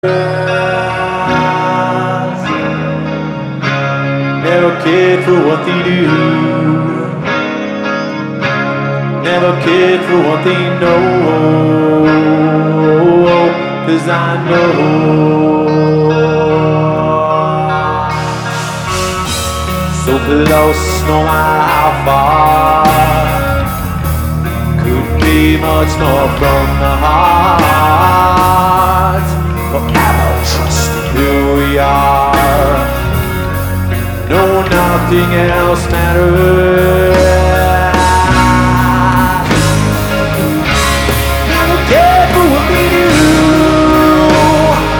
Never cared for what they do. Never cared for what they know. 'Cause I know so close, no matter how far. Couldn't be much more from the heart. Forever trusting who we are. No, nothing else matters.